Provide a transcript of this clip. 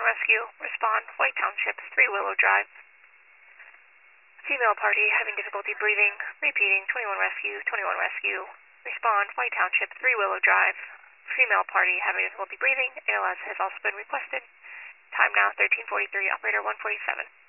Rescue. Respond. White Township, 3 Willow Drive. Female party having difficulty breathing. Repeating. 21 Rescue. 21 Rescue. Respond. White Township, 3 Willow Drive. Female party having difficulty breathing. ALS has also been requested. Time now 13:43. Operator 147.